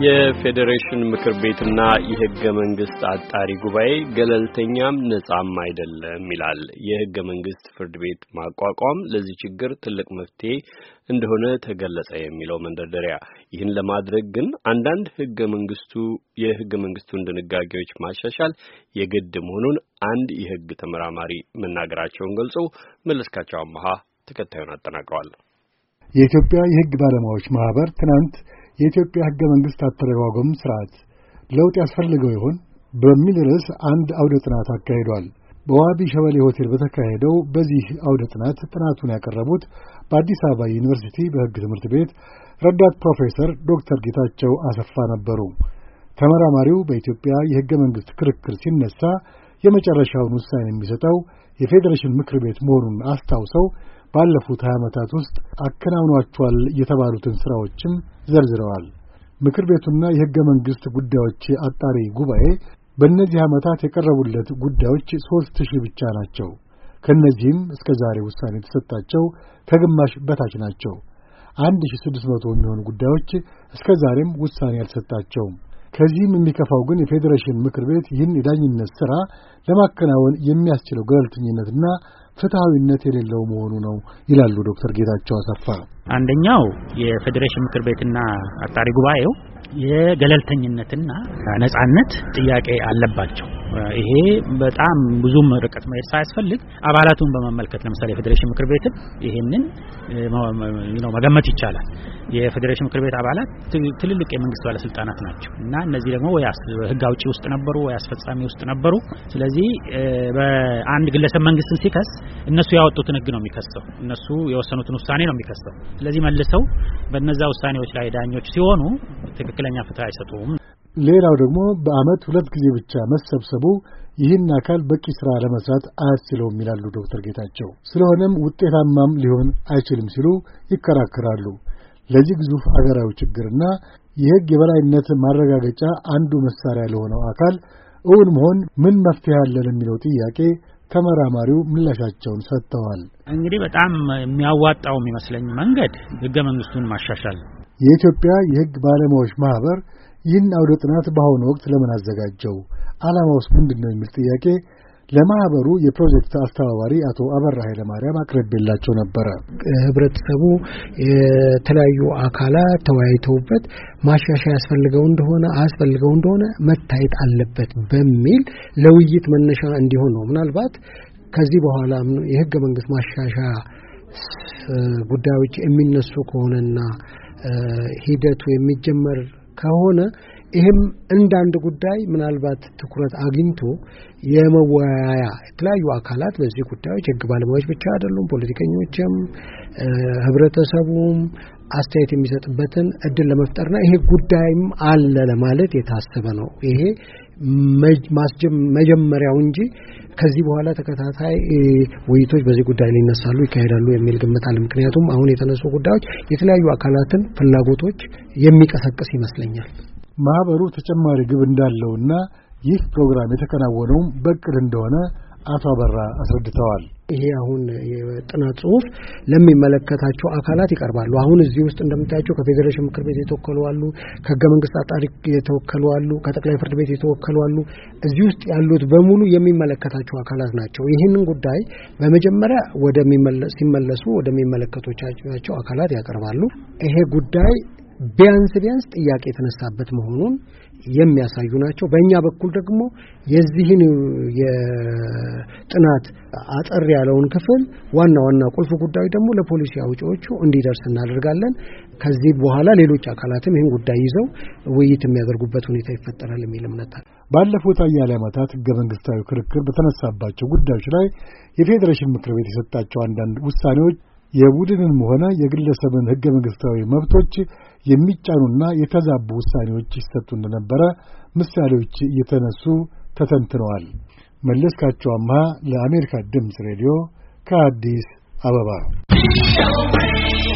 የፌዴሬሽን ምክር ቤትና የሕገ መንግስት አጣሪ ጉባኤ ገለልተኛም ነጻም አይደለም ይላል። የሕገ መንግስት ፍርድ ቤት ማቋቋም ለዚህ ችግር ትልቅ መፍትሄ እንደሆነ ተገለጸ የሚለው መንደርደሪያ። ይህን ለማድረግ ግን አንዳንድ የሕገ መንግስቱን ድንጋጌዎች ማሻሻል የግድ መሆኑን አንድ የሕግ ተመራማሪ መናገራቸውን ገልጾ መለስካቸው አማሃ ተከታዩን አጠናቅረዋል። የኢትዮጵያ የሕግ ባለሙያዎች ማህበር ትናንት የኢትዮጵያ ሕገ መንግስት አተረጓጎም ስርዓት ለውጥ ያስፈልገው ይሆን በሚል ርዕስ አንድ አውደ ጥናት አካሂዷል። በዋቢ ሸበሌ ሆቴል በተካሄደው በዚህ አውደ ጥናቱን ያቀረቡት በአዲስ አበባ ዩኒቨርሲቲ በሕግ ትምህርት ቤት ረዳት ፕሮፌሰር ዶክተር ጌታቸው አሰፋ ነበሩ። ተመራማሪው በኢትዮጵያ የሕገ መንግስት ክርክር ሲነሳ የመጨረሻውን ውሳኔ የሚሰጠው የፌዴሬሽን ምክር ቤት መሆኑን አስታውሰው ባለፉት 20 ዓመታት ውስጥ አከናውኗቸዋል የተባሉትን ስራዎችም ዘርዝረዋል። ምክር ቤቱና የሕገ መንግስት ጉዳዮች አጣሪ ጉባኤ በእነዚህ ዓመታት የቀረቡለት ጉዳዮች 3000 ብቻ ናቸው። ከነዚህም እስከ ዛሬ ውሳኔ የተሰጣቸው ከግማሽ በታች ናቸው። 1600 የሚሆኑ ጉዳዮች እስከ ዛሬም ውሳኔ አልተሰጣቸውም። ከዚህም የሚከፋው ግን የፌዴሬሽን ምክር ቤት ይህን የዳኝነት ሥራ ለማከናወን የሚያስችለው ገለልተኝነትና ፍትሐዊነት የሌለው መሆኑ ነው ይላሉ ዶክተር ጌታቸው አሰፋ። አንደኛው የፌዴሬሽን ምክር ቤትና አጣሪ ጉባኤው የገለልተኝነትና ነጻነት ጥያቄ አለባቸው። ይሄ በጣም ብዙም ርቀት መሄድ ሳያስፈልግ አባላቱን በመመልከት ለምሳሌ የፌዴሬሽን ምክር ቤትን ይሄንን መገመት ይቻላል። የፌዴሬሽን ምክር ቤት አባላት ትልልቅ የመንግስት ባለስልጣናት ናቸው እና እነዚህ ደግሞ ወይ ሕግ አውጪ ውስጥ ነበሩ ወይ አስፈጻሚ ውስጥ ነበሩ። ስለዚህ በአንድ ግለሰብ መንግስትን ሲከስ እነሱ ያወጡትን ሕግ ነው የሚከሰው፣ እነሱ የወሰኑትን ውሳኔ ነው የሚከሰው። ስለዚህ መልሰው በእነዛ ውሳኔዎች ላይ ዳኞች ሲሆኑ ትክክለኛ ፍትህ አይሰጡም። ሌላው ደግሞ በአመት 2 ጊዜ ብቻ መሰብሰቡ ይህን አካል በቂ ስራ ለመስራት አያስችለውም ይላሉ ዶክተር ጌታቸው። ስለሆነም ውጤታማም ሊሆን አይችልም ሲሉ ይከራከራሉ። ለዚህ ግዙፍ አገራዊ ችግርና የሕግ የበላይነት ማረጋገጫ አንዱ መሳሪያ ለሆነው አካል እውን መሆን ምን መፍትሄ አለ ለሚለው ጥያቄ ተመራማሪው ምላሻቸውን ሰጥተዋል። እንግዲህ በጣም የሚያዋጣው የሚመስለኝ መንገድ ሕገ መንግስቱን ማሻሻል። የኢትዮጵያ የሕግ ባለሙያዎች ማህበር ይህን አውደ ጥናት በአሁኑ ወቅት ለምን አዘጋጀው? ዓላማውስ ምንድነው? የሚል ጥያቄ ለማህበሩ የፕሮጀክት አስተባባሪ አቶ አበራ ኃይለማርያም አቅርቤላቸው ነበረ። ህብረተሰቡ የተለያዩ አካላት ተወያይተውበት ማሻሻያ ያስፈልገው እንደሆነ መታየት አለበት በሚል ለውይይት መነሻ እንዲሆን ነው። ምናልባት ከዚህ በኋላ የሕገ መንግስት ማሻሻያ ጉዳዮች የሚነሱ ከሆነና ሂደቱ የሚጀመር ከሆነ ይህም እንዳንድ ጉዳይ ምናልባት ትኩረት አግኝቶ የመወያያ የተለያዩ አካላት በዚህ ጉዳዮች ሕግ ባለሙያዎች ብቻ አይደሉም፣ ፖለቲከኞችም ህብረተሰቡም አስተያየት የሚሰጥበትን እድል ለመፍጠርና ይሄ ጉዳይም አለ ለማለት የታሰበ ነው። ይሄ መጀመሪያው እንጂ ከዚህ በኋላ ተከታታይ ውይይቶች በዚህ ጉዳይ ላይ ይካሄዳሉ የሚል ግምት አለ። ምክንያቱም አሁን የተነሱ ጉዳዮች የተለያዩ አካላትን ፍላጎቶች የሚቀሰቅስ ይመስለኛል። ማህበሩ ተጨማሪ ግብ እንዳለውና ይህ ፕሮግራም የተከናወነው በቅድ እንደሆነ አቶ አበራ አስረድተዋል። ይሄ አሁን የጥናት ጽሁፍ ለሚመለከታቸው አካላት ይቀርባሉ። አሁን እዚህ ውስጥ እንደምታያቸው ከፌዴሬሽን ምክር ቤት የተወከሉ አሉ፣ ከሕገ መንግስት አጣሪ የተወከሉ አሉ፣ ከጠቅላይ ፍርድ ቤት የተወከሉ አሉ። እዚህ ውስጥ ያሉት በሙሉ የሚመለከታቸው አካላት ናቸው። ይህንን ጉዳይ በመጀመሪያ ሲመለሱ ወደሚመለከታቸው አካላት ያቀርባሉ። ይሄ ጉዳይ ቢያንስ ጥያቄ የተነሳበት መሆኑን የሚያሳዩ ናቸው። በእኛ በኩል ደግሞ የዚህን የጥናት አጠር ያለውን ክፍል ዋና ቁልፍ ጉዳይ ደግሞ ለፖሊሲ አውጪዎቹ እንዲደርስ እናደርጋለን። ከዚህ በኋላ ሌሎች አካላትም ይህን ጉዳይ ይዘው ውይይት የሚያደርጉበት ሁኔታ ይፈጠራል የሚል እምነት አለ። ባለፉት አያሌ ዓመታት ሕገ መንግስታዊ ክርክር በተነሳባቸው ጉዳዮች ላይ የፌዴሬሽን ምክር ቤት የሰጣቸው አንዳንድ ውሳኔዎች የቡድንን ሆነ የግለሰብን ሕገ መንግስታዊ መብቶች የሚጫኑና የተዛቡ ውሳኔዎች ይሰጡ እንደነበረ ምሳሌዎች እየተነሱ ተተንትነዋል። መለስካቸው አማሃ ለአሜሪካ ድምፅ ሬዲዮ ከአዲስ አበባ